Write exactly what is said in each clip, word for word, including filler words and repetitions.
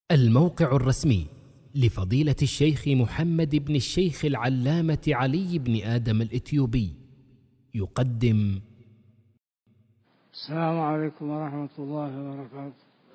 الموقع الرسمي لفضيلة الشيخ محمد بن الشيخ العلامة علي بن آدم الإثيوبي يقدم. السلام عليكم ورحمة الله وبركاته.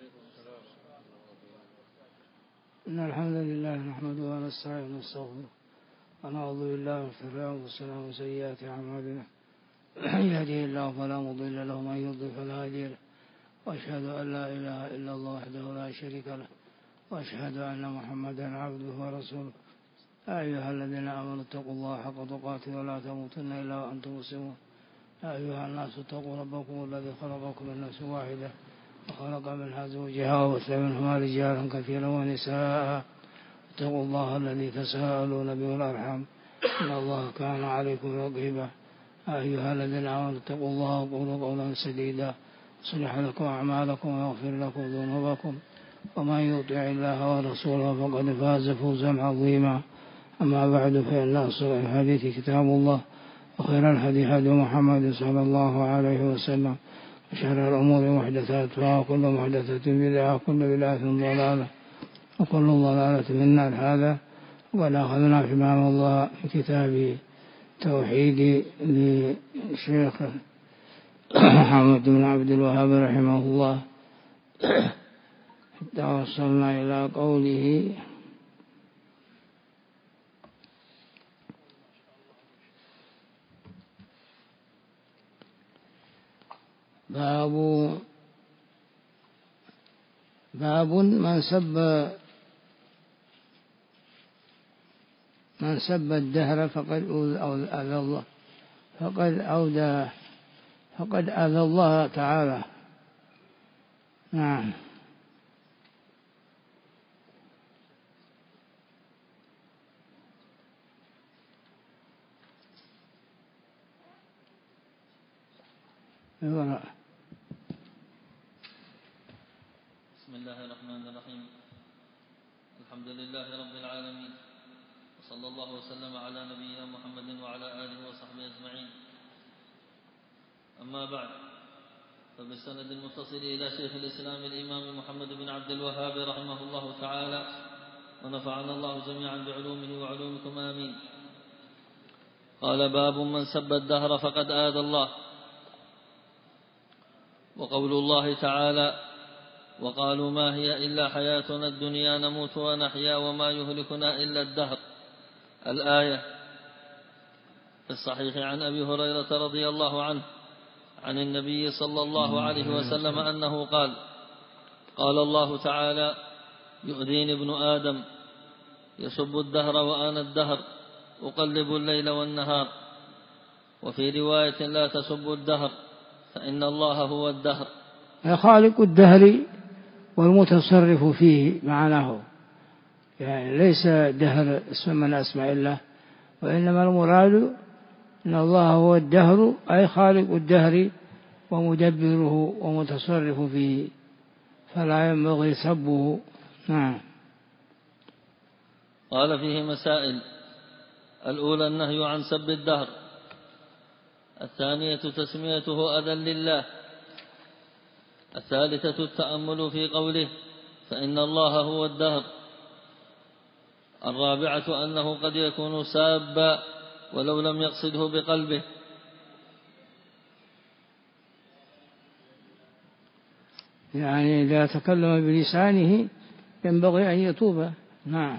إن الحمد لله نحمده ونستعينه ونستغفره ونعوذ بالله من شرور أنفسنا وسيئات أعمالنا. من يهده الله فلا مضل له ومن يضلل فلا هادي له، وأشهد أن لا إله إلا الله وحده لا شريك له، وأشهد أن محمدا عبده ورسوله. يا أيها الذين آمنوا اتقوا الله حق تقاته ولا تموتن إلا وأنتم مسلمون. يا أيها الناس اتقوا ربكم الذي خلقكم من نفس واحدة وخلق منها زوجها وبث منهما رجالا كثيرا ونساء. اتقوا الله الذي تساءلون به والأرحام إن الله كان عليكم رقيبا. يا أيها الذين آمنوا اتقوا الله وقولوا قولا سديدا يصلح لكم أعمالكم ويغفر لكم ذنوبكم، ومن يطع الله ورسوله فقد فاز فوزا عظيما. أما بعد، فإن أصدق الحديث كتاب الله، وخير الهدي هدي محمد صلى الله عليه وسلم، وشر الأمور محدثاتها، وكل محدثة بدعة، وكل بدعة ضلالة، وكل ضلالة في النار. هذا وقد أخذنا في باب الله في كتاب توحيد للشيخ محمد بن عبد الوهاب رحمه الله، حتى وصلنا إلى قوله: باب باب من سب من سب الدهر فقد أذى الله فقد أودى فقد أذى الله تعالى. نعم. بسم الله الرحمن الرحيم. الحمد لله رب العالمين، وصلى الله وسلم على نبينا محمد وعلى آله وصحبه أجمعين. أما بعد، فبالسند المتصل إلى شيخ الإسلام الإمام محمد بن عبد الوهاب رحمه الله تعالى، ونفعنا الله جميعا بعلومه وعلومكم آمين. قال: باب من سب الدهر فقد آذى الله. وقول الله تعالى: وقالوا ما هي إلا حياتنا الدنيا نموت ونحيا وما يهلكنا إلا الدهر. الآية. في الصحيح عن أبي هريرة رضي الله عنه عن النبي صلى الله عليه وسلم أنه قال: قال الله تعالى: يؤذيني ابن آدم يسب الدهر وأنا الدهر أقلب الليل والنهار. وفي رواية: لا تسبوا الدهر فإن الله هو الدهر. خالق الدهر والمتصرف فيه معناه، يعني ليس دهر اسم من أسماء الله، وإنما المراد أن الله هو الدهر، أي خالق الدهر ومدبره ومتصرف فيه، فلا ينبغي سبه. نعم. قال: فيه مسائل. الأولى النهي عن سب الدهر. الثانية تسميته أذى لله. الثالثة التأمل في قوله: فإن الله هو الدهر. الرابعة أنه قد يكون سابا ولو لم يقصده بقلبه. يعني إذا تكلم بلسانه ينبغي أن يتوب. نعم.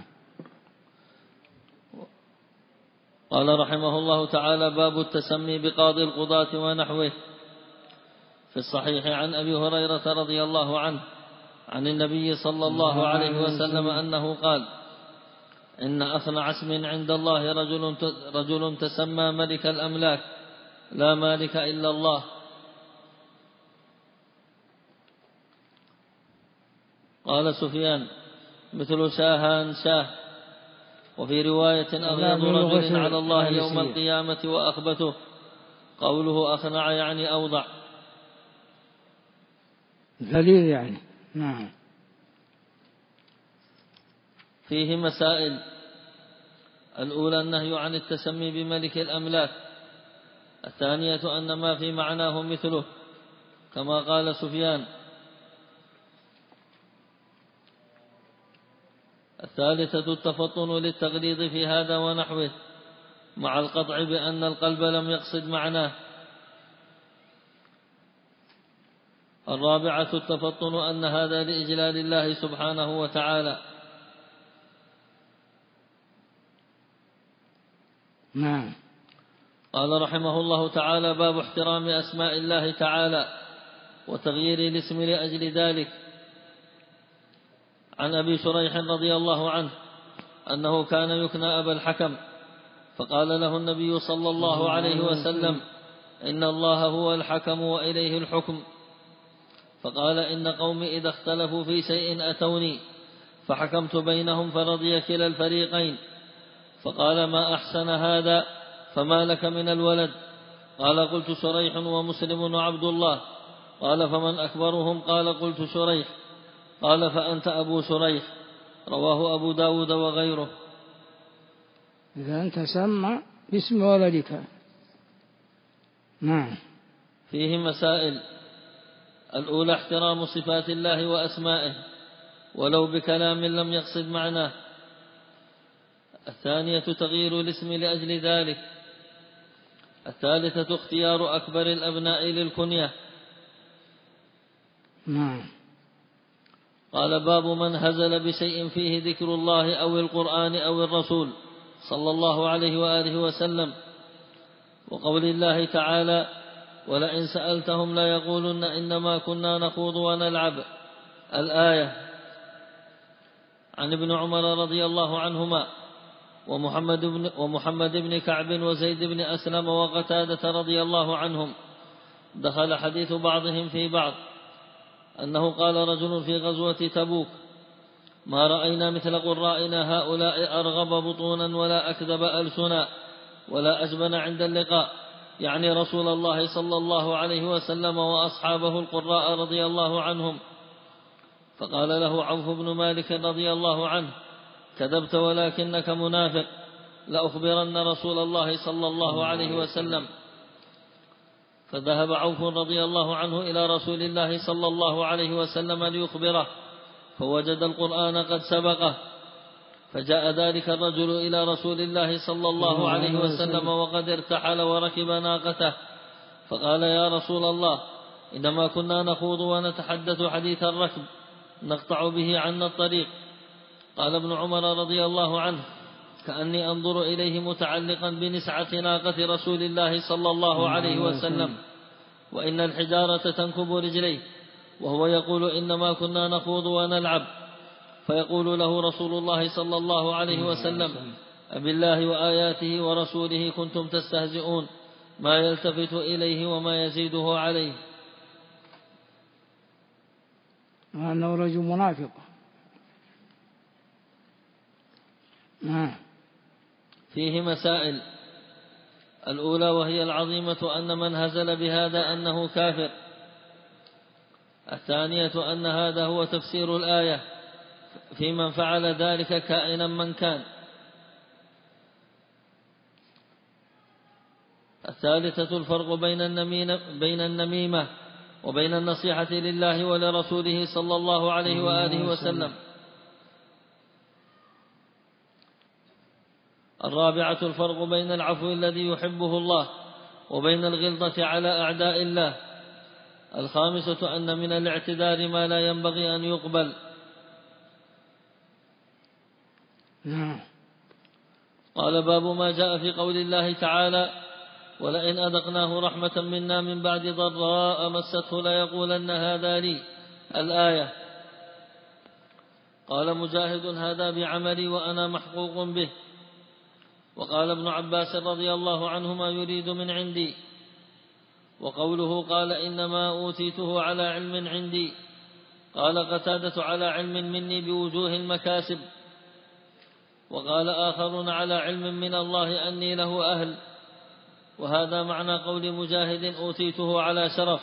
قال رحمه الله تعالى: باب التسمي بقاضي القضاة ونحوه. في الصحيح عن أبي هريرة رضي الله عنه عن النبي صلى الله عليه وسلم أنه قال: إن أخنع اسم عند الله رجل, رجل تسمى ملك الأملاك لا مالك إلا الله. قال سفيان: مثل شاهان شاه. وفي رواية: أغيظ رجل على الله يوم القيامة وأخبثه. قوله أخنع يعني أوضع، ذليل يعني. نعم. فيه مسائل. الأولى النهي عن التسمي بملك الأملاك. الثانية أن ما في معناه مثله كما قال سفيان. الثالثة التفطن للتغليظ في هذا ونحوه مع القطع بأن القلب لم يقصد معناه. الرابعة التفطن أن هذا لإجلال الله سبحانه وتعالى. نعم. قال رحمه الله تعالى: باب احترام أسماء الله تعالى وتغيير الاسم لأجل ذلك. عن أبي شريح رضي الله عنه أنه كان يكنى أبا الحكم، فقال له النبي صلى الله عليه وسلم: إن الله هو الحكم وإليه الحكم. فقال: إن قومي إذا اختلفوا في شيء أتوني فحكمت بينهم فرضي كلا الفريقين. فقال: ما أحسن هذا، فما لك من الولد؟ قال: قلت شريح ومسلم وعبد الله. قال: فمن أكبرهم؟ قال: قلت شريح. قال: فأنت أبو شريح. رواه أبو داود وغيره. إذا أنت سمى باسم ولدك. نعم. فيه مسائل: الأولى احترام صفات الله وأسمائه ولو بكلام لم يقصد معناه. الثانية تغيير الاسم لأجل ذلك. الثالثة اختيار أكبر الأبناء للكنية. نعم. قال: باب من هزل بشيء فيه ذكر الله أو القرآن أو الرسول صلى الله عليه وآله وسلم، وقول الله تعالى: ولئن سألتهم لا يقولن إنما كنا نخوض ونلعب، الآية. عن ابن عمر رضي الله عنهما ومحمد بن, ومحمد بن كعب وزيد بن أسلم وقتادة رضي الله عنهم دخل حديث بعضهم في بعض أنه قال رجل في غزوة تبوك: ما رأينا مثل قرائنا هؤلاء أرغب بطونا ولا أكذب ألسنا ولا أجبن عند اللقاء، يعني رسول الله صلى الله عليه وسلم وأصحابه القراء رضي الله عنهم. فقال له عوف بن مالك رضي الله عنه: كذبت ولكنك منافق، لأخبرن رسول الله صلى الله عليه وسلم. فذهب عوف رضي الله عنه إلى رسول الله صلى الله عليه وسلم ليخبره، فوجد القرآن قد سبقه. فجاء ذلك الرجل إلى رسول الله صلى الله عليه وسلم وقد ارتحل وركب ناقته، فقال: يا رسول الله، إنما كنا نخوض ونتحدث حديث الركب نقطع به عنا الطريق. قال ابن عمر رضي الله عنه: كأني أنظر إليه متعلقا بنسعة ناقة رسول الله صلى الله عليه وسلم، وإن الحجارة تنكب رجليه، وهو يقول: إنما كنا نخوض ونلعب. فيقول له رسول الله صلى الله عليه وسلم: أبالله وآياته ورسوله كنتم تستهزئون، ما يلتفت إليه وما يزيده عليه. أنه رجل منافق. نعم. فيه مسائل: الأولى وهي العظيمة أن من هزل بهذا أنه كافر. الثانية أن هذا هو تفسير الآية في من فعل ذلك كائنا من كان. الثالثة الفرق بين النميمة وبين النصيحة لله ولرسوله صلى الله عليه وآله وسلم. الرابعة الفرق بين العفو الذي يحبه الله وبين الغلظة على أعداء الله. الخامسة أن من الاعتذار ما لا ينبغي أن يقبل. قال: باب ما جاء في قول الله تعالى: ولئن أذقناه رحمة منا من بعد ضراء مسته ليقولن هذا لي، الآية. قال مجاهد: هذا بعملي وأنا محقوق به. وقال ابن عباس رضي الله عنهما: يريد من عندي. وقوله قال: إنما أوتيته على علم عندي، قال قتادة: على علم مني بوجوه المكاسب. وقال آخرون: على علم من الله أني له أهل. وهذا معنى قول مجاهد: أوتيته على شرف.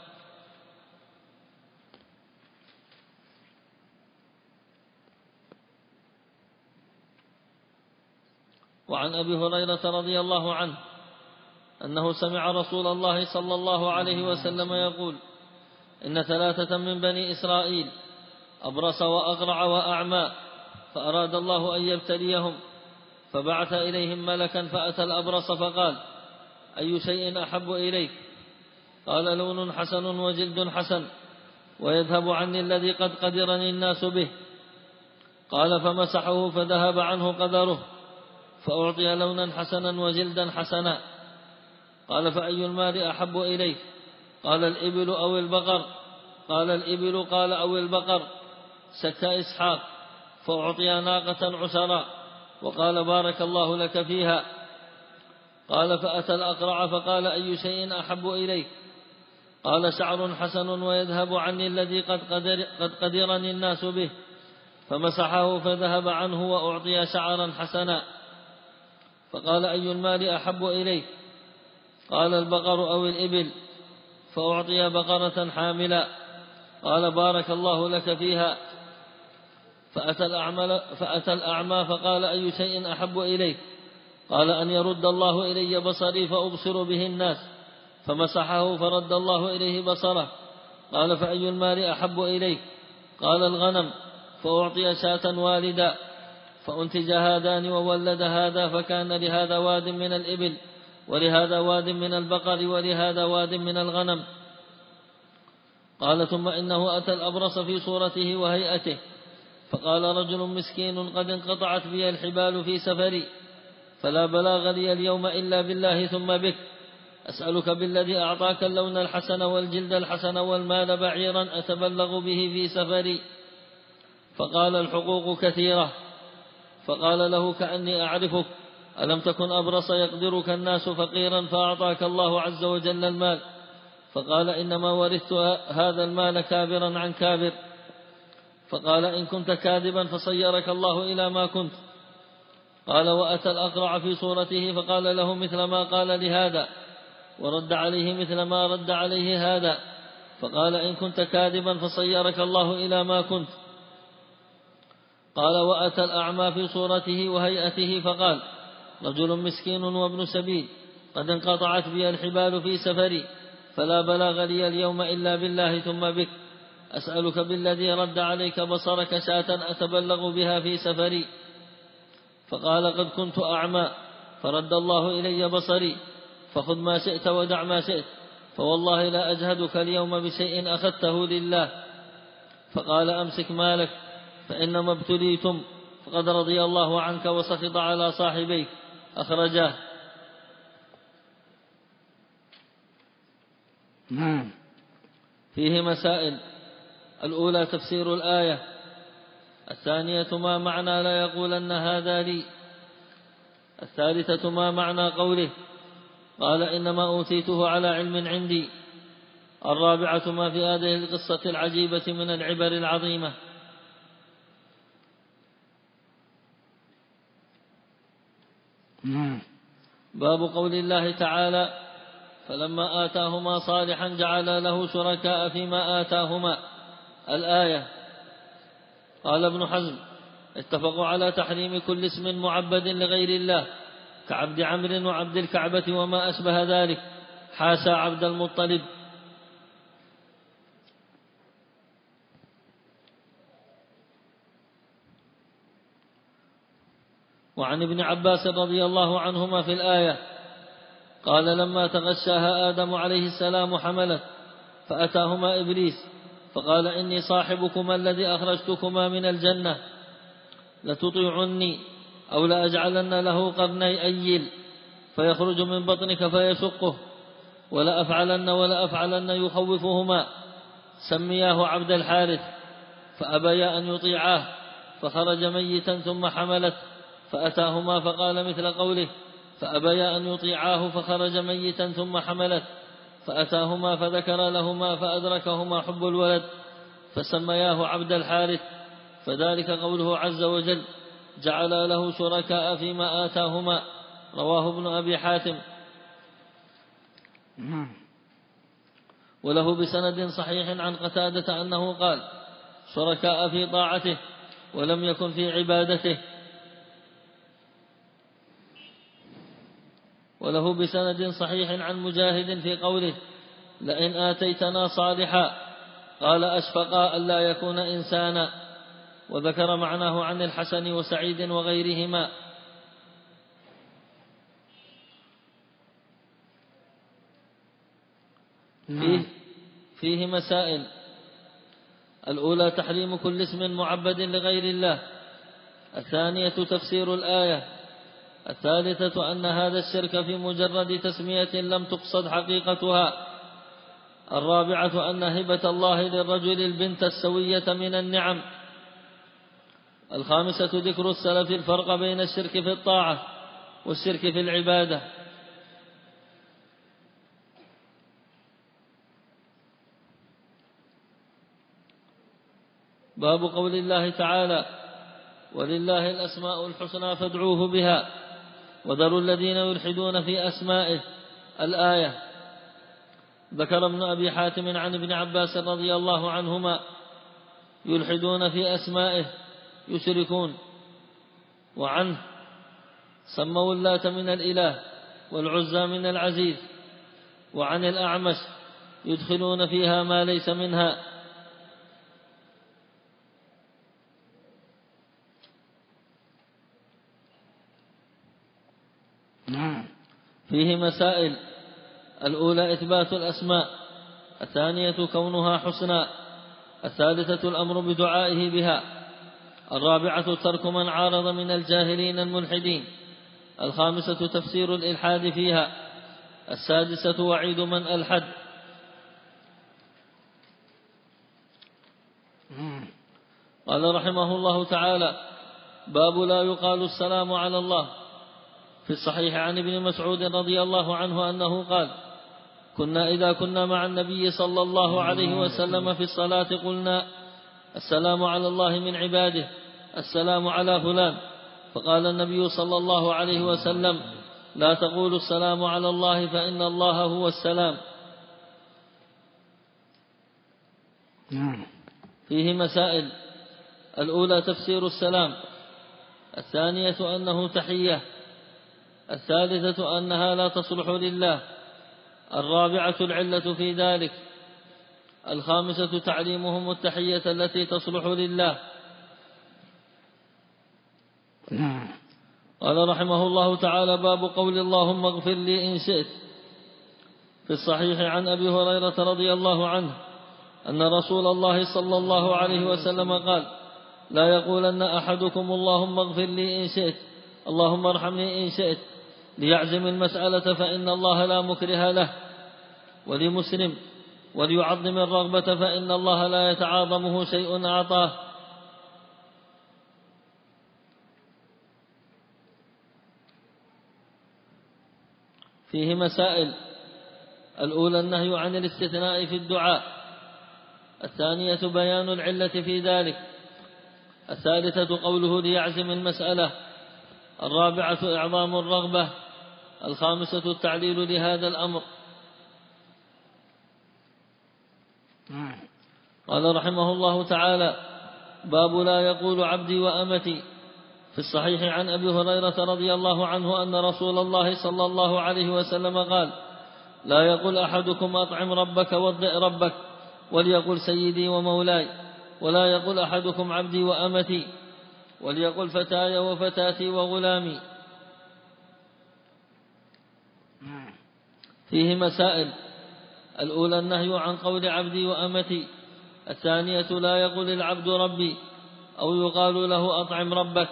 وعن أبي هريرة رضي الله عنه أنه سمع رسول الله صلى الله عليه وسلم يقول: إن ثلاثة من بني إسرائيل، أبرص وأقرع وأعمى، فأراد الله أن يبتليهم فبعث إليهم ملكا فأتى الأبرص فقال: أي شيء أحب إليك؟ قال: لون حسن وجلد حسن ويذهب عني الذي قد قدرني الناس به. قال: فمسحه فذهب عنه قدره، فأعطي لونا حسنا وجلدا حسنا. قال: فأي المال أحب إليك؟ قال: الإبل أو البقر؟ قال: الإبل. قال: أو البقر؟ سكى إسحاق فأعطي ناقة عشرا، وقال: بارك الله لك فيها. قال: فأتى الأقرع فقال: أي شيء أحب إليك؟ قال: شعر حسن ويذهب عني الذي قد, قدر قد قدرني الناس به. فمسحه فذهب عنه وأعطي شعرا حسنا. فقال: أي المال أحب إليك؟ قال: البقر أو الإبل؟ فأعطي بقرة حاملا. قال: بارك الله لك فيها. فأتى الأعمى, فأتى الأعمى فقال: أي شيء أحب إليك؟ قال: أن يرد الله إلي بصري فأبصر به الناس. فمسحه فرد الله إليه بصره. قال: فأي المال أحب إليك؟ قال: الغنم. فأعطي شاة والدا، فأنتج هذان وولد هذا، فكان لهذا واد من الإبل ولهذا واد من البقر ولهذا واد من الغنم. قال: ثم إنه أتى الأبرص في صورته وهيئته فقال: رجل مسكين قد انقطعت بي الحبال في سفري، فلا بلاغ لي اليوم إلا بالله ثم بك، أسألك بالذي أعطاك اللون الحسن والجلد الحسن والمال بعيرا أتبلغ به في سفري. فقال: الحقوق كثيرة. فقال له: كأني أعرفك، ألم تكن أبرص يقدرك الناس فقيرا فأعطاك الله عز وجل المال؟ فقال: إنما ورثت هذا المال كابرا عن كابر. فقال: إن كنت كاذبا فصيرك الله إلى ما كنت. قال: وأتى الأقرع في صورته فقال له مثل ما قال لهذا، ورد عليه مثل ما رد عليه هذا. فقال: إن كنت كاذبا فصيرك الله إلى ما كنت. قال: وأتى الأعمى في صورته وهيئته فقال: رجل مسكين وابن سبيل قد انقطعت بي الحبال في سفري، فلا بلاغ لي اليوم إلا بالله ثم بك، أسألك بالذي رد عليك بصرك شاة أتبلغ بها في سفري. فقال: قد كنت أعمى فرد الله إلي بصري، فخذ ما شئت ودع ما شئت، فوالله لا أجهدك اليوم بشيء أخذته لله. فقال: أمسك مالك فإنما ابتليتم، فقد رضي الله عنك وسخط على صاحبيك. أخرجاه. نعم. فيه مسائل: الأولى تفسير الآية، الثانية ما معنى لا يقولن هذا لي، الثالثة ما معنى قوله قال: إنما أوتيته على علم عندي، الرابعة ما في هذه القصة العجيبة من العبر العظيمة. باب قول الله تعالى: فلما آتاهما صالحا جعل له شركاء فيما آتاهما، الآية. قال ابن حزم: اتفقوا على تحريم كل اسم معبد لغير الله كعبد عمرو وعبد الكعبة وما أشبه ذلك، حاشا عبد المطلب. وعن ابن عباس رضي الله عنهما في الآية قال: لما تغشاها آدم عليه السلام حملت، فأتاهما إبليس فقال: إني صاحبكما الذي أخرجتكما من الجنة، لتطيعني أو لأجعلن له قرني أيل فيخرج من بطنك فيشقه، ولا أفعلن ولا أفعلن يخوفهما، سمياه عبد الحارث، فأبيا أن يطيعاه، فخرج ميتا ثم حملت، فأتاهما فقال مثل قوله: فأبيا أن يطيعاه فخرج ميتا ثم حملت، فأتاهما فذكر لهما فأدركهما حب الولد، فسمياه عبد الحارث، فذلك قوله عز وجل: جعل له شركاء فيما آتاهما. رواه ابن أبي حاتم. وله بسند صحيح عن قتادة أنه قال: شركاء في طاعته ولم يكن في عبادته. وله بسند صحيح عن مجاهد في قوله: لئن آتيتنا صالحا، قال: أشفقا ألا يكون إنسانا. وذكر معناه عن الحسن وسعيد وغيرهما. فيه, فيه مسائل: الأولى تحريم كل اسم معبد لغير الله. الثانية تفسير الآية. الثالثة أن هذا الشرك في مجرد تسمية لم تقصد حقيقتها. الرابعة أن هبة الله للرجل البنت السوية من النعم. الخامسة ذكر السلف الفرق بين الشرك في الطاعة والشرك في العبادة. باب قول الله تعالى: ولله الأسماء الحسنى فادعوه بها وذروا الذين يلحدون في أسمائه. الآية. ذكر ابن أبي حاتم عن ابن عباس رضي الله عنهما: يلحدون في أسمائه يشركون. وعنه: سموا اللات من الإله والعزى من العزيز. وعن الأعمش: يدخلون فيها ما ليس منها. فيه مسائل: الأولى إثبات الأسماء. الثانية كونها حسنى. الثالثة الأمر بدعائه بها. الرابعة ترك من عارض من الجاهلين الملحدين. الخامسة تفسير الإلحاد فيها. السادسة وعيد من ألحد. قال رحمه الله تعالى: باب لا يقال السلام على الله. في الصحيح عن ابن مسعود رضي الله عنه أنه قال: كنا إذا كنا مع النبي صلى الله عليه وسلم في الصلاة قلنا: السلام على الله من عباده، السلام على فلان. فقال النبي صلى الله عليه وسلم: لا تقولوا السلام على الله فإن الله هو السلام. فيه مسائل: الأولى تفسير السلام. الثانية أنه تحية. الثالثة أنها لا تصلح لله. الرابعة العلة في ذلك. الخامسة تعليمهم التحية التي تصلح لله. قال رحمه الله تعالى: باب قول اللهم اغفر لي إن شئت. في الصحيح عن أبي هريرة رضي الله عنه أن رسول الله صلى الله عليه وسلم قال: لا يقولن أحدكم اللهم اغفر لي إن شئت، اللهم ارحمني إن شئت، ليعزم المسألة فإن الله لا مكره له. ولمسلم: وليعظم الرغبة فإن الله لا يتعاظمه شيء أعطاه. فيه مسائل: الأولى النهي عن الاستثناء في الدعاء. الثانية بيان العلة في ذلك. الثالثة قوله ليعزم المسألة. الرابعة إعظام الرغبة. الخامسة التعليل لهذا الأمر. قال رحمه الله تعالى: باب لا يقول عبدي وأمتي. في الصحيح عن أبي هريرة رضي الله عنه أن رسول الله صلى الله عليه وسلم قال: لا يقول أحدكم أطعم ربك وضئ ربك، وليقل سيدي ومولاي، ولا يقول أحدكم عبدي وأمتي، وليقل فتاي وفتاتي وغلامي. فيه مسائل: الأولى النهي عن قول عبدي وأمتي. الثانية لا يقول العبد ربي أو يقال له أطعم ربك.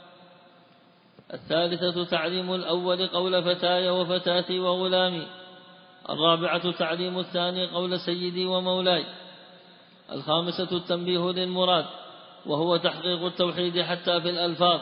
الثالثة تعليم الأول قول فتاي وفتاتي وغلامي. الرابعة تعليم الثاني قول سيدي ومولاي. الخامسة التنبيه للمراد، وهو تحقيق التوحيد حتى في الألفاظ.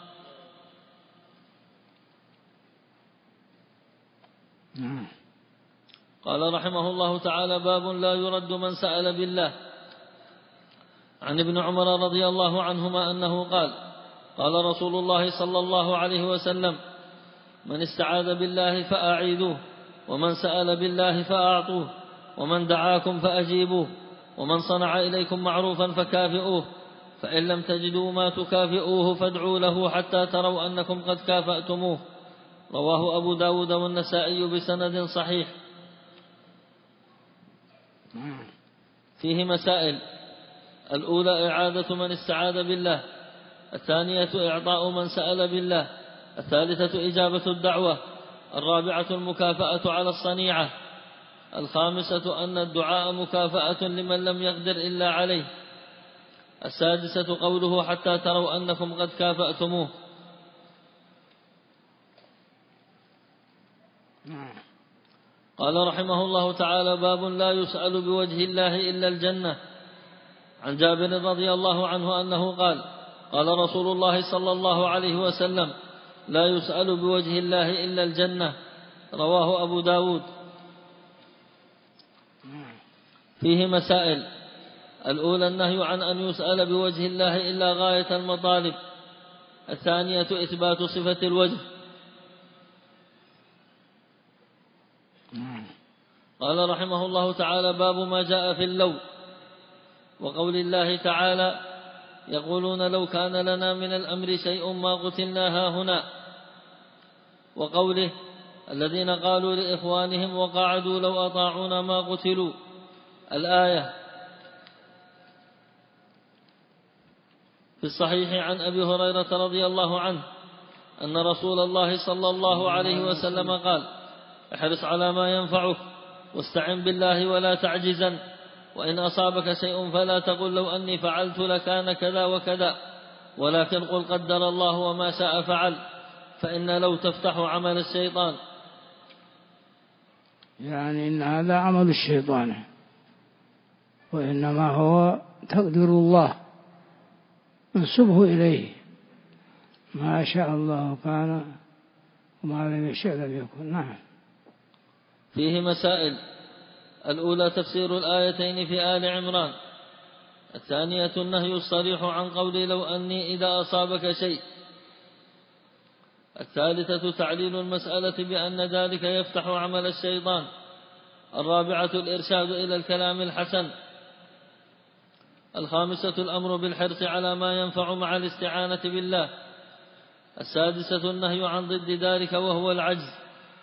قال رحمه الله تعالى: باب لا يرد من سأل بالله. عن ابن عمر رضي الله عنهما أنه قال: قال رسول الله صلى الله عليه وسلم: من استعاذ بالله فأعيذوه، ومن سأل بالله فأعطوه، ومن دعاكم فأجيبوه، ومن صنع إليكم معروفا فكافئوه، فإن لم تجدوا ما تكافئوه فادعوا له حتى تروا أنكم قد كافأتموه. رواه أبو داود والنسائي بسند صحيح. فيه مسائل: الأولى إعادة من استعاذ بالله، الثانية إعطاء من سأل بالله، الثالثة إجابة الدعوة، الرابعة المكافأة على الصنيعة، الخامسة أن الدعاء مكافأة لمن لم يقدر إلا عليه، السادسة قوله حتى تروا أنكم قد كافأتموه. قال رحمه الله تعالى: باب لا يسأل بوجه الله إلا الجنة. عن جابر رضي الله عنه أنه قال: قال رسول الله صلى الله عليه وسلم: لا يسأل بوجه الله إلا الجنة. رواه أبو داود. فيه مسائل: الأولى النهي عن أن يسأل بوجه الله إلا غاية المطالب، الثانية إثبات صفة الوجه. قال رحمه الله تعالى: باب ما جاء في اللو، وقول الله تعالى: يقولون لو كان لنا من الأمر شيء ما قتلنا هاهنا، وقوله: الذين قالوا لإخوانهم وقعدوا لو أطاعونا ما قتلوا، الآية. في الصحيح عن أبي هريرة رضي الله عنه أن رسول الله صلى الله عليه وسلم قال: احرص على ما ينفعك واستعن بالله ولا تعجزن، وإن أصابك شيء فلا تقل لو أني فعلت لكان كذا وكذا، ولكن قل قدر الله وما شاء فعل، فإن لو تفتح عمل الشيطان. يعني إن هذا عمل الشيطان، وإنما هو تقدير الله انسبه إليه، ما شاء الله كان وما لم يشاء لم يكن. نعم. فيه مسائل: الأولى تفسير الآيتين في آل عمران، الثانية النهي الصريح عن قول لو أني إذا أصابك شيء، الثالثة تعليل المسألة بأن ذلك يفتح عمل الشيطان، الرابعة الإرشاد إلى الكلام الحسن، الخامسة الأمر بالحرص على ما ينفع مع الاستعانة بالله، السادسة النهي عن ضد ذلك وهو العجز.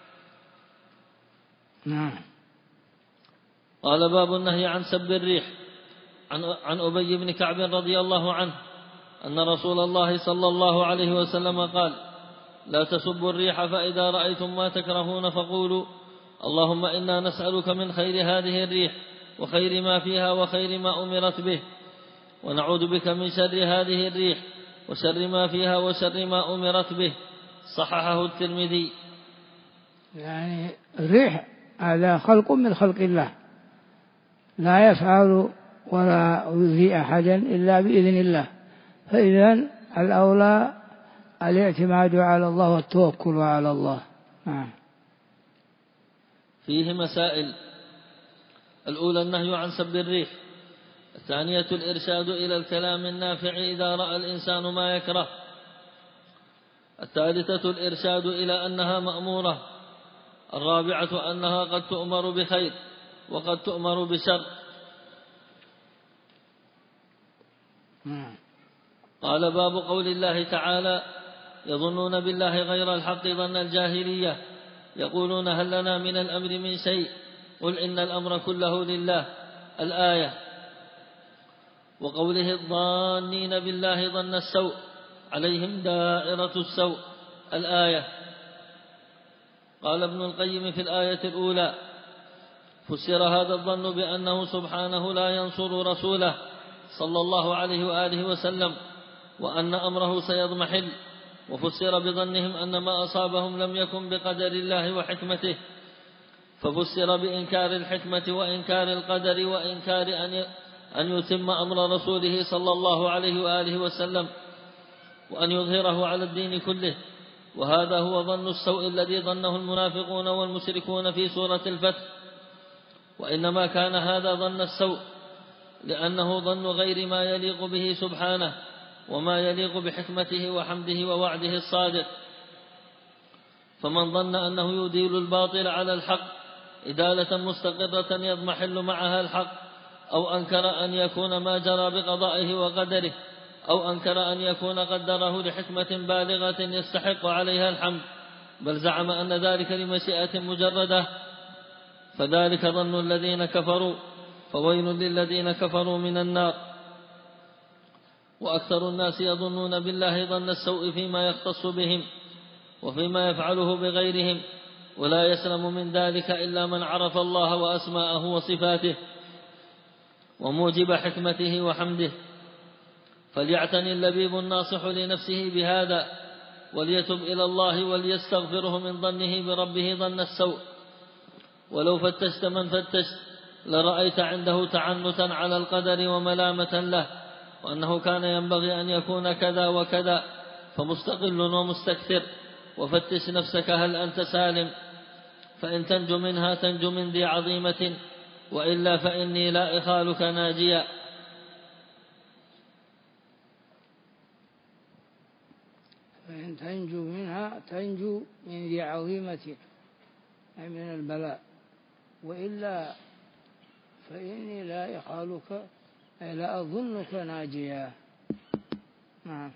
نعم. قال: باب النهي عن سب الريح. عن أبي بن كعب رضي الله عنه أن رسول الله صلى الله عليه وسلم قال: لا تسبوا الريح، فإذا رأيتم ما تكرهون فقولوا اللهم إنا نسألك من خير هذه الريح وخير ما فيها وخير ما أمرت به، ونعوذ بك من شر هذه الريح وشر ما فيها وشر ما أمرت به. صححه الترمذي. يعني الريح هذا خلق من خلق الله، لا يفعل ولا يؤذي أحدا إلا بإذن الله، فإذا الأولى الاعتماد على الله والتوكل على الله. نعم. فيه مسائل: الأولى النهي عن سب الريح، الثانية الإرشاد إلى الكلام النافع إذا رأى الإنسان ما يكره، الثالثة الإرشاد إلى أنها مأمورة، الرابعة أنها قد تؤمر بخير وقد تؤمر بشر. قال: باب قول الله تعالى: يظنون بالله غير الحق ظن الجاهلية، يقولون هل لنا من الأمر من شيء، قل إن الأمر كله لله، الآية. وقوله: الظانين بالله ظن السوء عليهم دائرة السوء، الآية. قال ابن القيم في الآية الأولى: فسر هذا الظن بأنه سبحانه لا ينصر رسوله صلى الله عليه وآله وسلم، وأن أمره سيضمحل. وفسر بظنهم أن ما أصابهم لم يكن بقدر الله وحكمته، ففسر بإنكار الحكمة وإنكار القدر وإنكار أن يتم أمر رسوله صلى الله عليه وآله وسلم وأن يظهره على الدين كله. وهذا هو ظن السوء الذي ظنه المنافقون والمشركون في سورة الفتح. وإنما كان هذا ظن السوء لأنه ظن غير ما يليق به سبحانه وما يليق بحكمته وحمده ووعده الصادق. فمن ظن أنه يديل الباطل على الحق إدالة مستقرة يضمحل معها الحق، أو أنكر أن يكون ما جرى بقضائه وقدره، أو أنكر أن يكون قدره لحكمة بالغة يستحق عليها الحمد، بل زعم أن ذلك لمشيئة مجردة، فذلك ظن الذين كفروا، فويل للذين كفروا من النار. وأكثر الناس يظنون بالله ظن السوء فيما يختص بهم وفيما يفعله بغيرهم، ولا يسلم من ذلك إلا من عرف الله وأسماءه وصفاته وموجب حكمته وحمده. فليعتني اللبيب الناصح لنفسه بهذا، وليتب إلى الله وليستغفره من ظنه بربه ظن السوء. ولو فتشت من فتشت لرأيت عنده تعنتا على القدر وملامة له، وأنه كان ينبغي أن يكون كذا وكذا، فمستقل ومستكثر. وفتش نفسك هل أنت سالم، فإن تنجو منها تنجو من ذي عظيمة، وإلا فإني لا إخالك ناجيا. فإن تنجو منها تنجو من ذي عظيمة، أي من البلاء، وإلا فإني لا إخالك، أي لا أظنك ناجيا. نعم.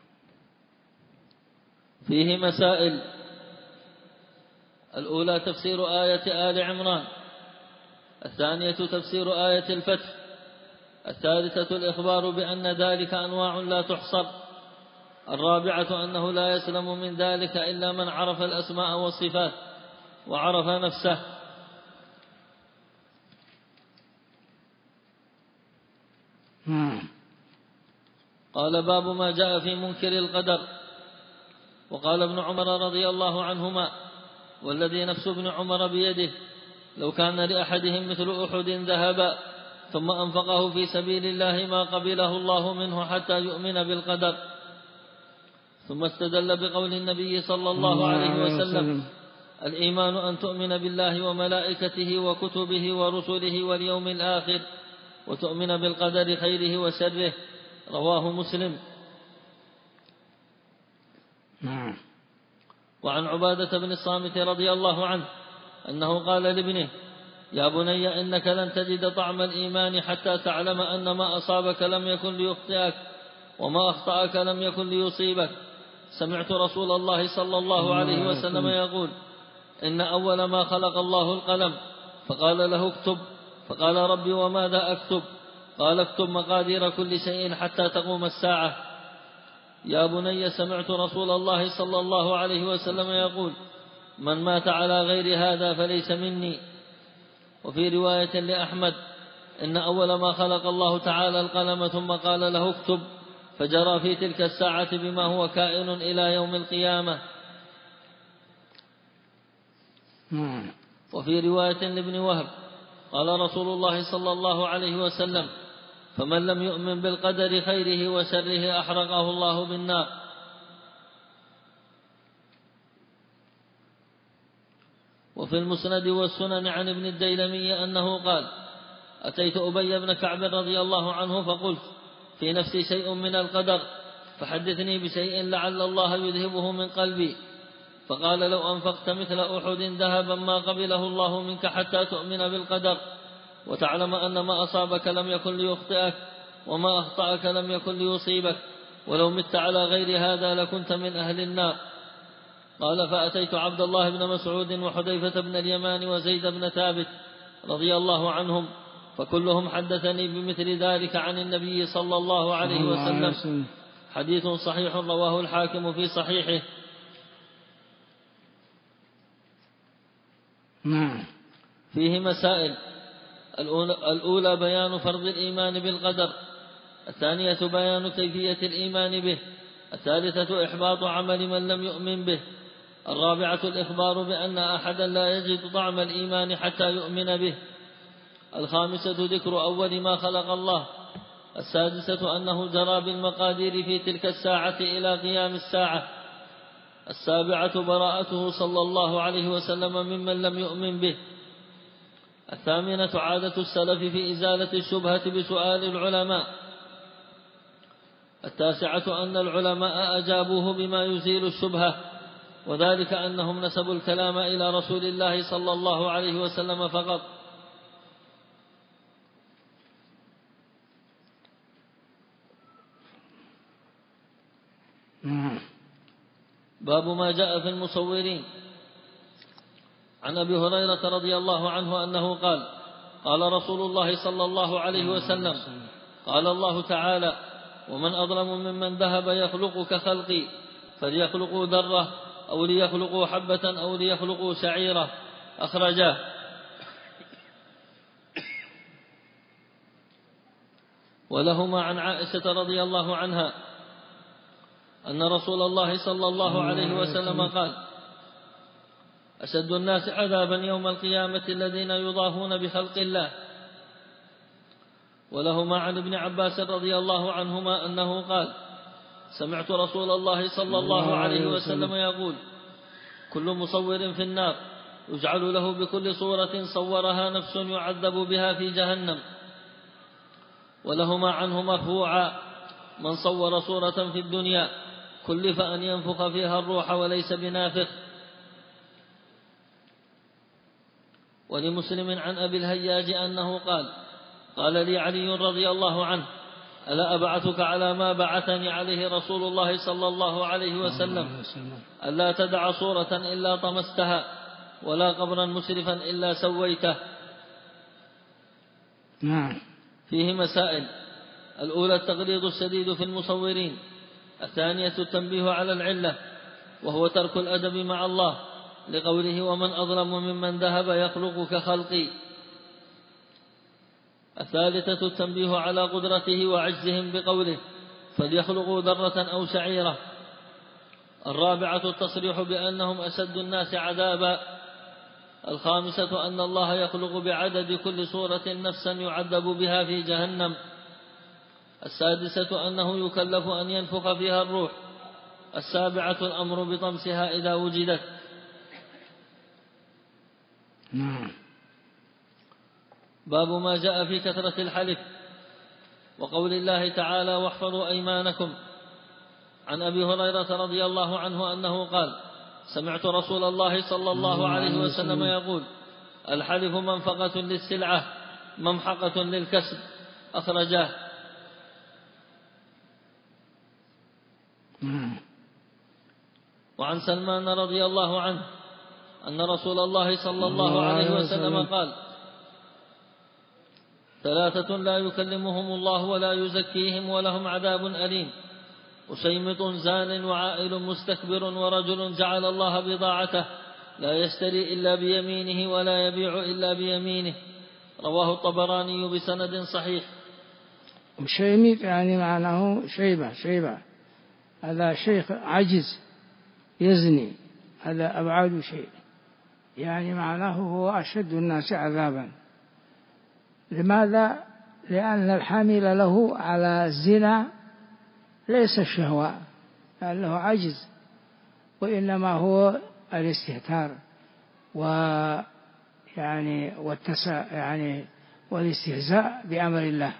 فيه مسائل. الأولى تفسير آية آل عمران، الثانية تفسير آية الفتح، الثالثة الإخبار بأن ذلك أنواع لا تحصر، الرابعة أنه لا يسلم من ذلك إلا من عرف الأسماء والصفات وعرف نفسه. قال باب ما جاء في منكر القدر. وقال ابن عمر رضي الله عنهما: والذي نفس ابن عمر بيده لو كان لأحدهم مثل أحد ذهبا ثم أنفقه في سبيل الله ما قبله الله منه حتى يؤمن بالقدر. ثم استدل بقول النبي صلى الله عليه وسلم: الإيمان أن تؤمن بالله وملائكته وكتبه ورسله واليوم الآخر وتؤمن بالقدر خيره وشره. رواه مسلم. وعن عبادة بن الصامت رضي الله عنه أنه قال لابنه: يا بني إنك لن تجد طعم الإيمان حتى تعلم أن ما أصابك لم يكن ليخطئك وما أخطأك لم يكن ليصيبك. سمعت رسول الله صلى الله عليه وسلم يقول: إن أول ما خلق الله القلم، فقال له اكتب، فقال: ربي وماذا أكتب؟ قال: اكتب مقادير كل شيء حتى تقوم الساعة. يا بني سمعت رسول الله صلى الله عليه وسلم يقول: من مات على غير هذا فليس مني. وفي رواية لأحمد: إن أول ما خلق الله تعالى القلم ثم قال له اكتب، فجرى في تلك الساعة بما هو كائن إلى يوم القيامة. وفي رواية لابن وهب قال رسول الله صلى الله عليه وسلم: فمن لم يؤمن بالقدر خيره وشره أحرقه الله بالنار. وفي المسند والسنن عن ابن الديلمي أنه قال: أتيت أبي بن كعب رضي الله عنه فقلت: في نفسي شيء من القدر، فحدثني بشيء لعل الله يذهبه من قلبي. فقال: لو أنفقت مثل أحد ذهبا ما قبله الله منك حتى تؤمن بالقدر وتعلم أن ما أصابك لم يكن ليخطئك وما أخطأك لم يكن ليصيبك، ولو مت على غير هذا لكنت من أهل النار. قال: فأتيت عبد الله بن مسعود وحذيفة بن اليمان وزيد بن ثابت رضي الله عنهم، فكلهم حدثني بمثل ذلك عن النبي صلى الله عليه وسلم. حديث صحيح رواه الحاكم في صحيحه. فيه مسائل. الأولى بيان فرض الإيمان بالقدر، الثانية بيان كيفية الإيمان به، الثالثة إحباط عمل من لم يؤمن به، الرابعة الإخبار بأن أحدا لا يجد طعم الإيمان حتى يؤمن به، الخامسة ذكر أول ما خلق الله، السادسة أنه جرى بالمقادير في تلك الساعة إلى قيام الساعة، السابعة براءته صلى الله عليه وسلم ممن لم يؤمن به، الثامنة عادة السلف في إزالة الشبهة بسؤال العلماء، التاسعة أن العلماء أجابوه بما يزيل الشبهة، وذلك أنهم نسبوا الكلام إلى رسول الله صلى الله عليه وسلم فقط. باب ما جاء في المصورين. عن أبي هريرة رضي الله عنه أنه قال: قال رسول الله صلى الله عليه وسلم: قال الله تعالى: ومن أظلم ممن ذهب يخلق كخلقي فليخلقوا ذرة أو ليخلقوا حبة أو ليخلقوا شعيرة أخرجاه. ولهما عن عائشة رضي الله عنها أن رسول الله صلى الله عليه وسلم قال: أشد الناس عذابا يوم القيامة الذين يضاهون بخلق الله. ولهما عن ابن عباس رضي الله عنهما أنه قال: سمعت رسول الله صلى الله عليه وسلم يقول: كل مصور في النار يجعل له بكل صورة صورها نفس يعذب بها في جهنم. ولهما عنه مرفوعا: من صور صورة في الدنيا كلف أن ينفخ فيها الروح وليس بنافخ. ولمسلم عن أبي الهياج أنه قال: قال لي علي رضي الله عنه: ألا أبعثك على ما بعثني عليه رسول الله صلى الله عليه وسلم، ألا تدع صورة إلا طمستها ولا قبرا مسرفا إلا سويته. نعم. فيه مسائل: الأولى التغليظ الشديد في المصورين، الثانية التنبيه على العلة وهو ترك الأدب مع الله لقوله: ومن أظلم ممن ذهب يخلق كخلقي. الثالثة التنبيه على قدرته وعجزهم بقوله: فليخلقوا ذرة أو شعيرة. الرابعة التصريح بأنهم أشد الناس عذابا. الخامسة أن الله يخلق بعدد كل صورة نفسا يعذب بها في جهنم. السادسة أنه يكلف أن ينفخ فيها الروح. السابعة الأمر بطمسها إذا وجدت. نعم. باب ما جاء في كثرة الحلف وقول الله تعالى: واحفظوا أيمانكم. عن أبي هريرة رضي الله عنه أنه قال: سمعت رسول الله صلى الله عليه وسلم يقول: الحلف منفقة للسلعة ممحقة للكسب. أخرجاه. وعن سلمان رضي الله عنه أن رسول الله صلى الله عليه وسلم قال: ثلاثة لا يكلمهم الله ولا يزكيهم ولهم عذاب أليم: وشيمط زان وعائل مستكبر ورجل جعل الله بضاعته لا يشتري إلا بيمينه ولا يبيع إلا بيمينه. رواه الطبراني بسند صحيح. وشيمط يعني معناه شيبة شيبة هذا شيخ عجز يزني، هذا أبعد شيء، يعني معناه هو أشد الناس عذابا. لماذا؟ لأن الحامل له على الزنا ليس الشهوة لأنه عجز، وإنما هو الاستهتار ويعني والتسا يعني والاستهزاء بأمر الله.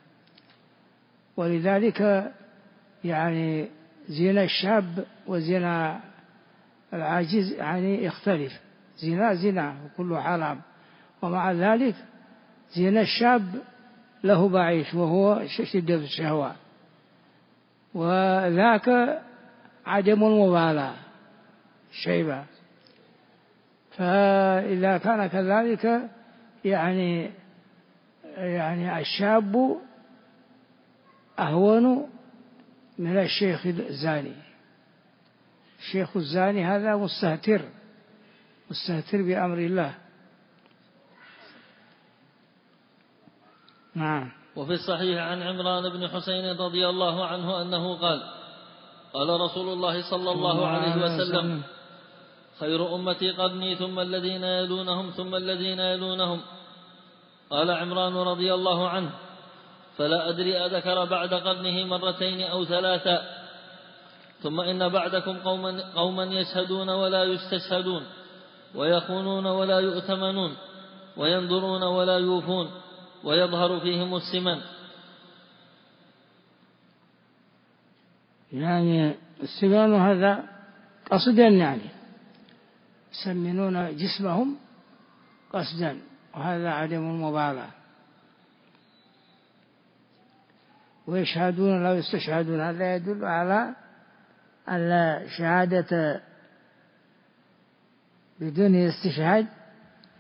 ولذلك يعني زنا الشاب وزنا العاجز يعني يختلف، زنا زنا وكله حرام، ومع ذلك زنا الشاب له بعيش وهو شدة الشهوة، وذاك عدم المبالاة شيبة. فإذا كان كذلك يعني يعني الشاب أهون من الشيخ الزاني. الشيخ الزاني هذا مستهتر مستهتر بأمر الله. نعم. وفي الصحيح عن عمران بن حسين رضي الله عنه أنه قال: قال رسول الله صلى الله عليه وسلم: خير أمتي قرني ثم الذين يلونهم ثم الذين يلونهم. قال عمران رضي الله عنه: فلا أدري أذكر بعد قرنه مرتين أو ثلاثا. ثم إن بعدكم قوما, قوما يشهدون ولا يستشهدون، ويخونون ولا يؤتمنون، وينظرون ولا يوفون، ويظهر فيهم السمن. يعني السمن هذا قصدا، يعني يسمنون جسمهم قصدا، وهذا عدم المبالاة. ويشهدون لا يستشهدون، هذا يدل على أن شهادة بدون استشهاد لا، يعني ليس ممدوحا. ويشهدون لا يستشهدون، هذا يدل على أن شهادة بدون استشهاد لا، يعني ليس ممدوحا. ويشهدون لا يستشهدون، هذا يدل على أن شهادة بدون استشهاد لا، يعني ليس ممدوحا. ويشهدون لا يستشهدون، هذا يدل على أن شهادة بدون استشهاد لا، يعني ليس ممدوحا.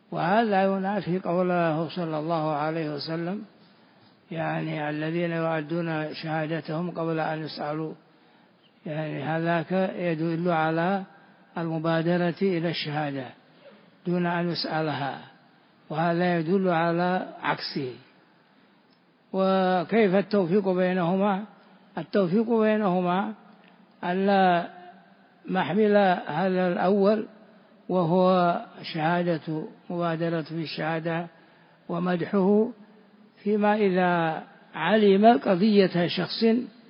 وهذا ينافي قوله صلى الله عليه وسلم يعني الذين يؤدون شهادتهم قبل أن يسألوا، يعني هذاك يدل على المبادرة إلى الشهادة دون أن يسألها، وهذا يدل على عكسه. وكيف التوفيق بينهما؟ التوفيق بينهما ألا محمل هذا الأول وهو شهادة مبادرة في الشهادة ومدحه، فيما إذا علم قضية شخص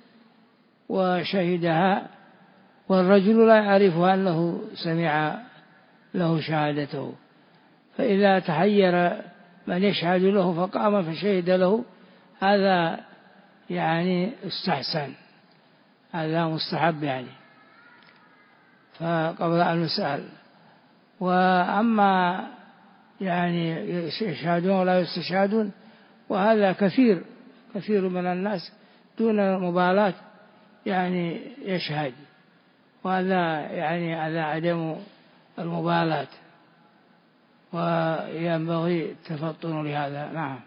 وشهدها والرجل لا يعرف أنه سمع له شهادته، فإذا تحير من يشهد له فقام فشهد له، هذا يعني استحسن، هذا مستحب يعني، فقبل أن يسأل. وأما يعني يشهدون ولا يستشهدون، وهذا كثير كثير من الناس دون مبالاة يعني يشهد، وهذا يعني هذا عدم المبالاة، وينبغي التفطن لهذا. نعم.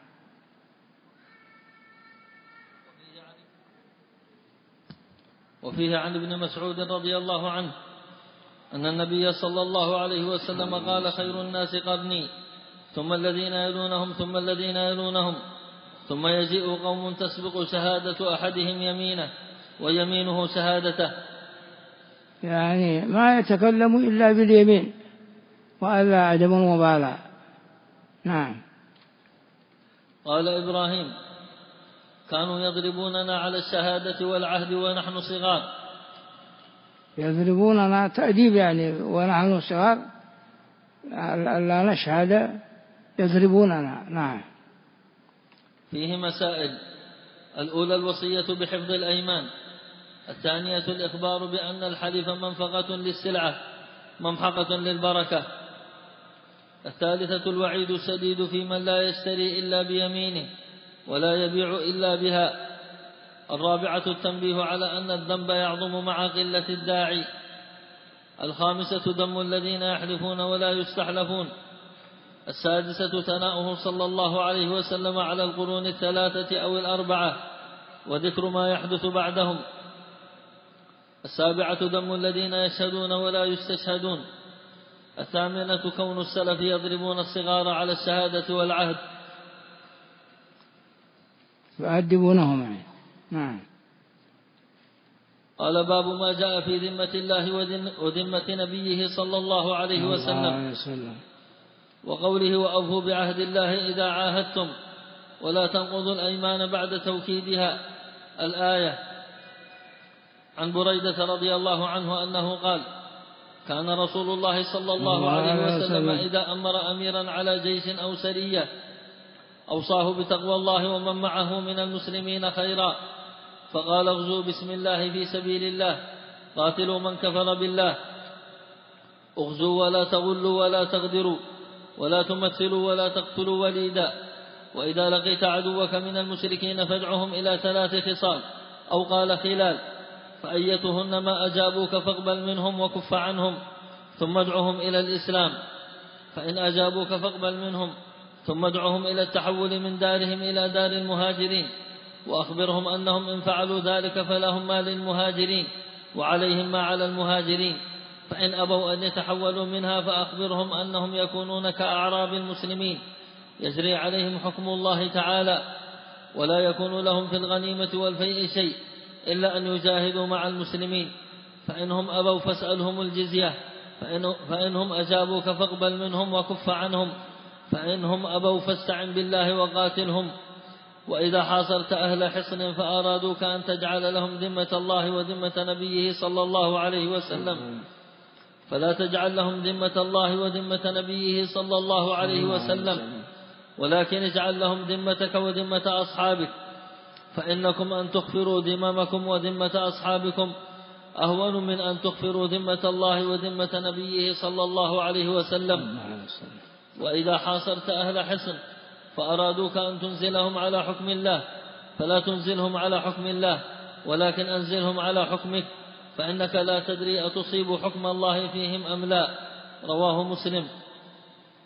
وفيه عن ابن مسعود رضي الله عنه أن النبي صلى الله عليه وسلم قال: خير الناس قرني، ثم الذين يلونهم، ثم الذين يلونهم، ثم يجيء قوم تسبق شهادة أحدهم يمينه ويمينه شهادته، يعني ما يتكلم إلا باليمين، وهذا عدم المبالاة. نعم. قال إبراهيم: كانوا يضربوننا على الشهادة والعهد ونحن صغار. يضربوننا تأديب يعني، ونحن صغار لا نشهد يضربوننا. نعم. فيه مسائل: الأولى الوصية بحفظ الأيمان، الثانية الإخبار بأن الحلف منفقة للسلعة ممحقة للبركة، الثالثة الوعيد الشديد في من لا يشتري إلا بيمينه ولا يبيع إلا بها، الرابعة التنبيه على أن الذنب يعظم مع قلة الداعي، الخامسة دم الذين يحلفون ولا يستحلفون، السادسة ثناؤه صلى الله عليه وسلم على القرون الثلاثة أو الأربعة وذكر ما يحدث بعدهم، السابعة دم الذين يشهدون ولا يستشهدون، الثامنة كون السلف يضربون الصغار على الشهادة والعهد يؤدبونهم. نعم. قال: باب ما جاء في ذمة الله وذمة نبيه صلى الله عليه وسلم، وقوله: وأوفوا بعهد الله إذا عاهدتم ولا تنقضوا الأيمان بعد توكيدها، الآية. عن بريدة رضي الله عنه أنه قال: كان رسول الله صلى الله عليه وسلم إذا أمر أميرا على جيش أو سرية أوصاه بتقوى الله ومن معه من المسلمين خيرا، فقال: اغزوا بسم الله في سبيل الله، قاتلوا من كفر بالله، اغزوا ولا تغلوا ولا تغدروا ولا تمثلوا ولا تقتلوا وليدا، وإذا لقيت عدوك من المشركين فادعهم إلى ثلاث خصال، أو قال خلال، فأيتهن ما أجابوك فاقبل منهم وكف عنهم، ثم ادعهم إلى الإسلام، فإن أجابوك فاقبل منهم، ثم ادعهم إلى التحول من دارهم إلى دار المهاجرين، وأخبرهم أنهم إن فعلوا ذلك فلهم ما للمهاجرين وعليهم ما على المهاجرين، فإن أبوا أن يتحولوا منها فأخبرهم أنهم يكونون كأعراب المسلمين يجري عليهم حكم الله تعالى، ولا يكون لهم في الغنيمة والفيء شيء إلا أن يجاهدوا مع المسلمين، فإنهم أبوا فاسألهم الجزية، فإن فإنهم أجابوك فاقبل منهم وكف عنهم، فإنهم أبوا فاستعن بالله وقاتلهم، وإذا حاصرت أهل حصن فأرادوك أن تجعل لهم ذمة الله وذمة نبيه صلى الله عليه وسلم فلا تجعل لهم ذمة الله وذمة نبيه صلى الله عليه وسلم، ولكن اجعل لهم ذمتك وذمة أصحابك، فإنكم أن تغفروا ذممكم وذمة أصحابكم أهون من أن تغفروا ذمة الله وذمة نبيه صلى الله عليه وسلم. وإذا حاصرت أهل حصن فأرادوك أن تنزلهم على حكم الله فلا تنزلهم على حكم الله، ولكن أنزلهم على حكمك، فإنك لا تدري أتصيب حكم الله فيهم أم لا. رواه مسلم.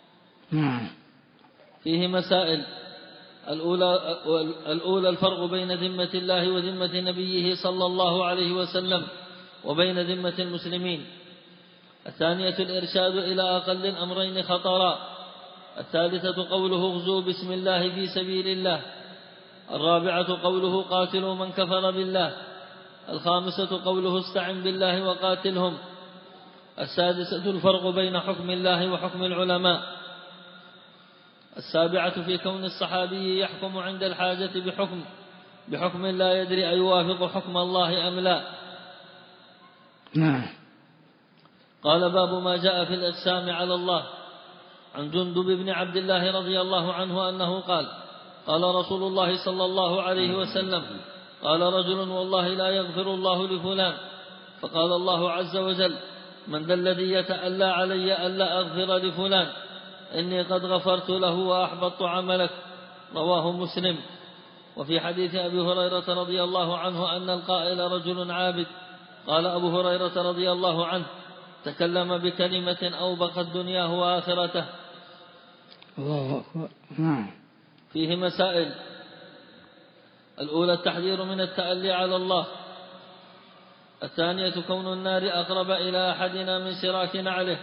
نعم. فيه مسائل. الأولى, الأولى الفرق بين ذمة الله وذمة نبيه صلى الله عليه وسلم وبين ذمة المسلمين. الثانية الإرشاد إلى أقل الأمرين خطرا. الثالثة قوله اغزوا بسم الله في سبيل الله. الرابعة قوله قاتلوا من كفر بالله. الخامسة قوله استعن بالله وقاتلهم. السادسة الفرق بين حكم الله وحكم العلماء. السابعة في كون الصحابي يحكم عند الحاجة بحكم بحكم لا يدري أيوافق حكم الله أم لا. نعم. قال باب ما جاء في الأجسام على الله. عن جندب بن عبد الله رضي الله عنه أنه قال قال رسول الله صلى الله عليه وسلم قال رجل والله لا يغفر الله لفلان. فقال الله عز وجل من ذا الذي يتألى علي ألا أغفر لفلان إني قد غفرت له وأحبطت عملك. رواه مسلم. وفي حديث أبي هريرة رضي الله عنه أن القائل رجل عابد. قال أبو هريرة رضي الله عنه تكلم بكلمة أوبقت دنياه وآخرته. الله أكبر. نعم. فيه مسائل. الأولى التحذير من التألي على الله. الثانية كون النار أقرب إلى أحدنا من شراك نعله.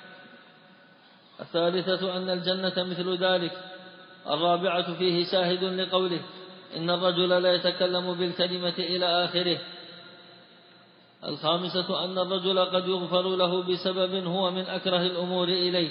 الثالثة أن الجنة مثل ذلك. الرابعة فيه شاهد لقوله إن الرجل لا يتكلم بالكلمة إلى آخره. الخامسة أن الرجل قد يغفر له بسبب هو من أكره الأمور إليه.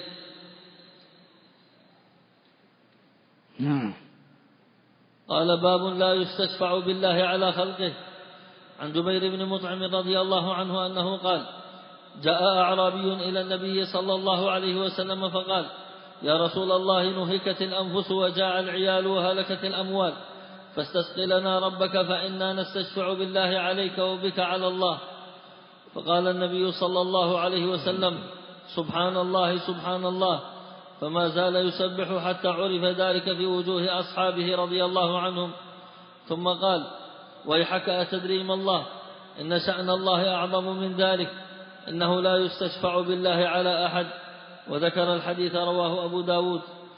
نعم. قال باب لا يستشفع بالله على خلقه. عن جبير بن مطعم رضي الله عنه أنه قال جاء أعرابي إلى النبي صلى الله عليه وسلم فقال يا رسول الله نهكت الأنفس وجاع العيال وهلكت الأموال فاستسق لنا ربك فإنا نستشفع بالله عليك وبك على الله. فقال النبي صلى الله عليه وسلم سبحان الله سبحان الله. فما زال يسبح حتى عرف ذلك في وجوه أصحابه رضي الله عنهم. ثم قال ويحك أتدري ما الله إن شأن الله أعظم من ذلك إنه لا يستشفع بالله على أحد. وذكر الحديث رواه أبو داود.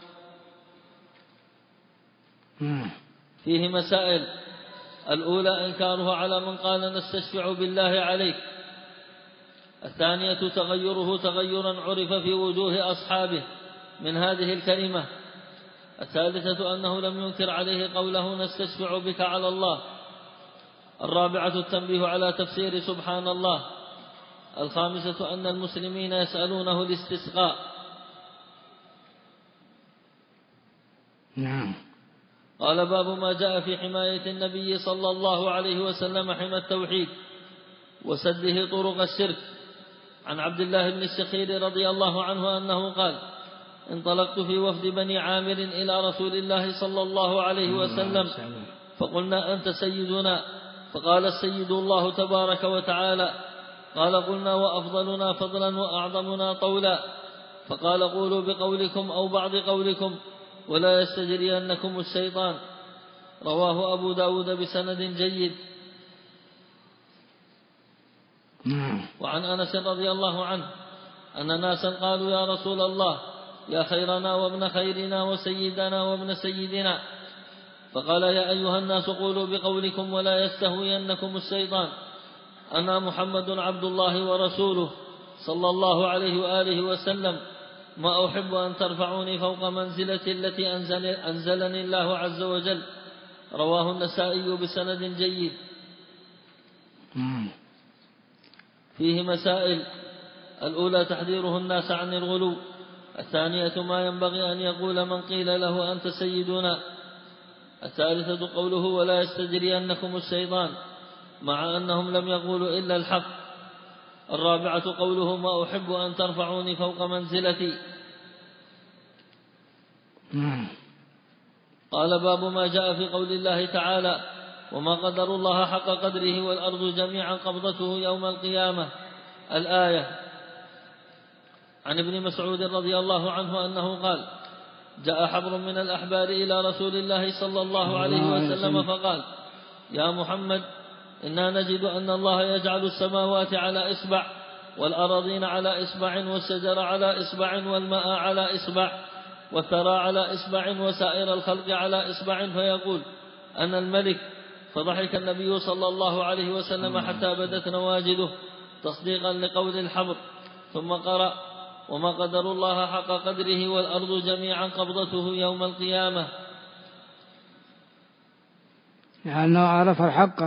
فيه مسائل. الأولى إنكاره على من قال نستشفع بالله عليك. الثانية تغيره تغيرا عرف في وجوه أصحابه من هذه الكلمة. الثالثة أنه لم ينكر عليه قوله نستشفع بك على الله. الرابعة التنبيه على تفسير سبحان الله. الخامسة أن المسلمين يسألونه الاستسقاء. نعم. قال باب ما جاء في حماية النبي صلى الله عليه وسلم حمى التوحيد وسده طرق الشرك. عن عبد الله بن الشخير رضي الله عنه أنه قال انطلقت في وفد بني عامر إلى رسول الله صلى الله عليه وسلم فقلنا أنت سيدنا. فقال السيد الله تبارك وتعالى. قال قلنا وأفضلنا فضلا وأعظمنا طولا. فقال قولوا بقولكم أو بعض قولكم ولا يستجرينكم الشيطان. رواه أبو داود بسند جيد. وعن أنس رضي الله عنه أن ناسا قالوا يا رسول الله يا خيرنا وابن خيرنا وسيدنا وابن سيدنا. فقال يا أيها الناس قولوا بقولكم ولا يستهوينكم الشيطان. أنا محمد عبد الله ورسوله صلى الله عليه وآله وسلم ما أحب أن ترفعوني فوق منزلتي التي أنزل أنزلني الله عز وجل. رواه النسائي بسند جيد. فيه مسائل. الأولى تحذيره الناس عن الغلو. الثانية ما ينبغي أن يقول من قيل له أنت سيدنا. الثالثة قوله ولا يستجرينكم الشيطان مع أنهم لم يقولوا إلا الحق. الرابعة قوله ما أحب أن ترفعوني فوق منزلتي. قال باب ما جاء في قول الله تعالى وما قدر الله حق قدره والأرض جميعا قبضته يوم القيامة. الآية. عن ابن مسعود رضي الله عنه أنه قال جاء حبر من الأحبار إلى رسول الله صلى الله عليه وسلم فقال يا محمد إنا نجد أن الله يجعل السماوات على إصبع والأراضين على إصبع والشجر على إصبع والماء على إصبع والثرى على إصبع وسائر الخلق على إصبع فيقول أنا الملك. فضحك النبي صلى الله عليه وسلم حتى بدت نواجذه تصديقا لقول الحبر، ثم قرأ وما قدر الله حق قدره والأرض جميعا قبضته يوم القيامة، لأنه عرف الحق.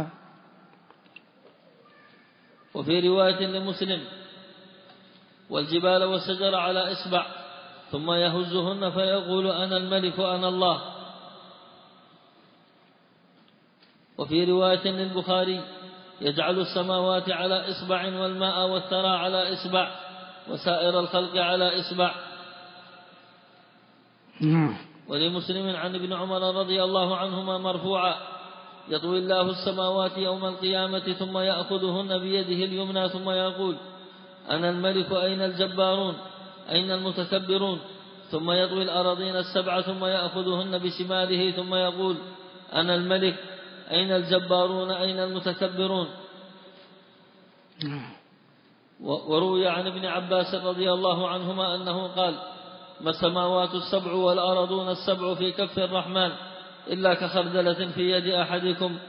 وفي رواية لمسلم والجبال والشجر على إصبع ثم يهزهن فيقول أنا الملك أنا الله. وفي رواية للبخاري يجعل السماوات على إصبع والماء والثرى على إصبع وسائر الخلق على إصبع. ولمسلم عن ابن عمر رضي الله عنهما مرفوعا يطوي الله السماوات يوم القيامة ثم يأخذهن بيده اليمنى ثم يقول أنا الملك أين الجبارون أين المتكبرون، ثم يطوي الأراضين السبع ثم يأخذهن بشماله ثم يقول أنا الملك أين الجبارون أين المتكبرون. وروي عن ابن عباس رضي الله عنهما أنه قال ما السماوات السبع والأرضون السبع في كف الرحمن إلا كخردلة في يد أحدكم.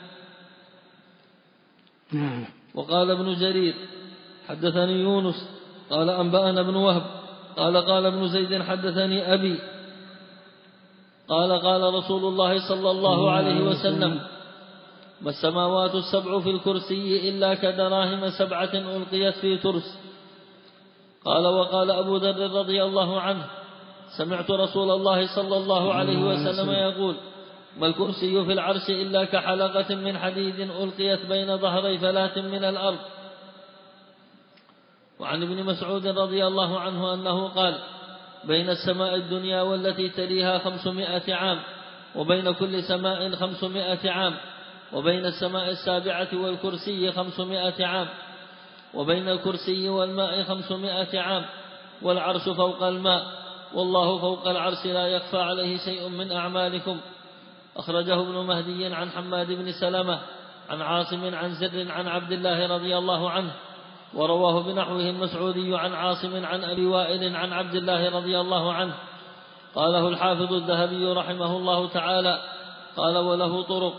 وقال ابن جرير حدثني يونس قال أنبأنا ابن وهب قال قال ابن زيد حدثني أبي قال قال رسول الله صلى الله عليه وسلم ما السماوات السبع في الكرسي إلا كدراهم سبعة ألقيت في ترس. قال وقال أبو ذر رضي الله عنه سمعت رسول الله صلى الله عليه وسلم يقول ما الكرسي في العرش إلا كحلقة من حديد ألقيت بين ظهري فلاة من الأرض. وعن ابن مسعود رضي الله عنه أنه قال بين السماء الدنيا والتي تليها خمسمائة عام وبين كل سماء خمسمائة عام وبين السماء السابعة والكرسي خمسمائة عام وبين الكرسي والماء خمسمائة عام والعرش فوق الماء والله فوق العرش لا يخفى عليه شيء من أعمالكم. أخرجه ابن مهدي عن حماد بن سلمة عن عاصم عن زر عن عبد الله رضي الله عنه، ورواه بنحوه المسعودي عن عاصم عن أبي وائل عن عبد الله رضي الله عنه. قاله الحافظ الذهبي رحمه الله تعالى قال وله طرق.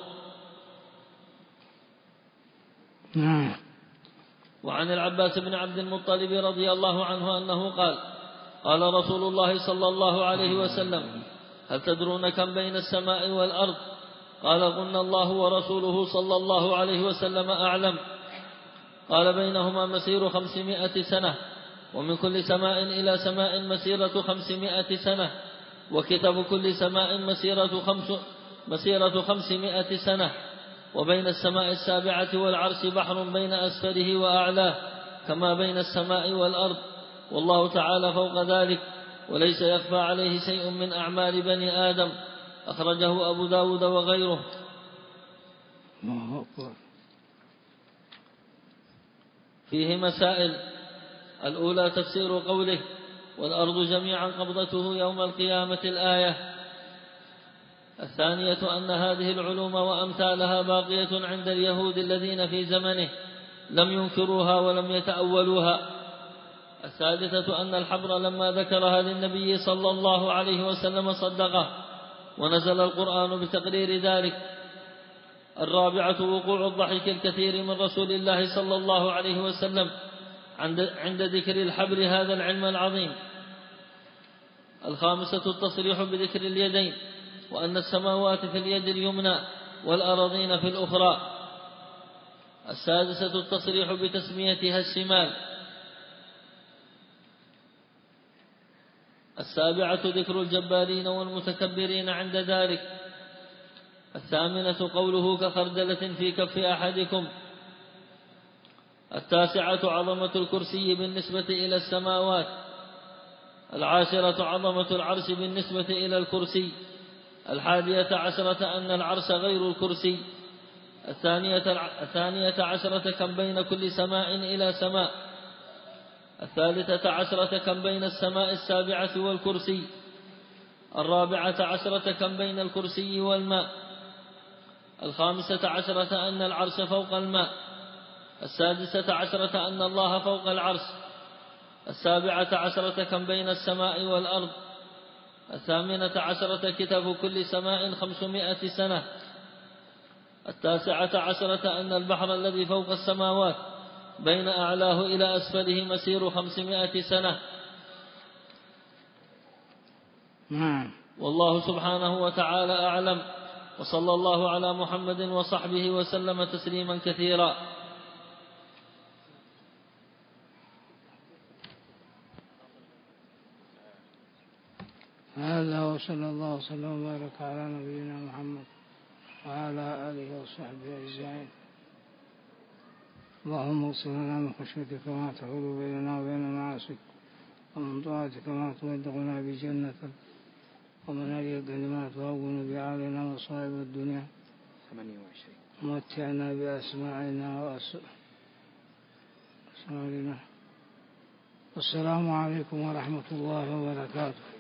وعن العباس بن عبد المطلب رضي الله عنه أنه قال قال رسول الله صلى الله عليه وسلم هل تدرون كم بين السماء والأرض؟ قال قلنا الله ورسوله صلى الله عليه وسلم أعلم. قال بينهما مسير خمسمائة سنة ومن كل سماء إلى سماء مسيرة خمسمائة سنة وكتب كل سماء مسيرة, خمس مسيرة خمسمائة سنة وبين السماء السابعة والعرش بحر بين أسفله وأعلاه كما بين السماء والأرض والله تعالى فوق ذلك وليس يخفى عليه شيء من أعمال بني آدم. أخرجه أبو داود وغيره. فيه مسائل. الأولى تفسير قوله والأرض جميعا قبضته يوم القيامة الآية. الثانية أن هذه العلوم وأمثالها باقية عند اليهود الذين في زمنه لم ينكروها ولم يتأولوها. الثالثة أن الحبر لما ذكرها للنبي صلى الله عليه وسلم صدقه ونزل القرآن بتقرير ذلك. الرابعة وقوع الضحك الكثير من رسول الله صلى الله عليه وسلم عند ذكر الحبر هذا العلم العظيم. الخامسة التصريح بذكر اليدين وأن السماوات في اليد اليمنى والأراضين في الأخرى. السادسة التصريح بتسميتها الشمال. السابعة ذكر الجبارين والمتكبرين عند ذلك. الثامنة قوله كخردلة في كف أحدكم. التاسعة عظمة الكرسي بالنسبة إلى السماوات. العاشرة عظمة العرش بالنسبة إلى الكرسي. الحادية عشرة أن العرش غير الكرسي. الثانية, الثانية عشرة كم بين كل سماء إلى سماء. الثالثة عشرة كم بين السماء السابعة والكرسي. الرابعة عشرة كم بين الكرسي والماء. الخامسة عشرة أن العرش فوق الماء. السادسة عشرة أن الله فوق العرش. السابعة عشرة كم بين السماء والأرض. الثامنة عشرة كتاب كل سماء خمسمائة سنة. التاسعة عشرة أن البحر الذي فوق السماوات بين أعلاه إلى أسفله مسير خمسمائة سنة. نعم. والله سبحانه وتعالى أعلم، وصلى الله على محمد وصحبه وسلم تسليما كثيرا. هذا وصلى الله وسلم وبارك على نبينا محمد وعلى آله وصحبه أجمعين. اللهم اغفر لنا من خشيتك ما تحول بيننا وبين معاصيك، ومن طاعتك ما تبلغنا بجنتك، ومن اليقين ما تهون به علينا مصائب الدنيا، ومتعنا بأسماعنا وأسرارنا. والسلام عليكم ورحمة الله وبركاته.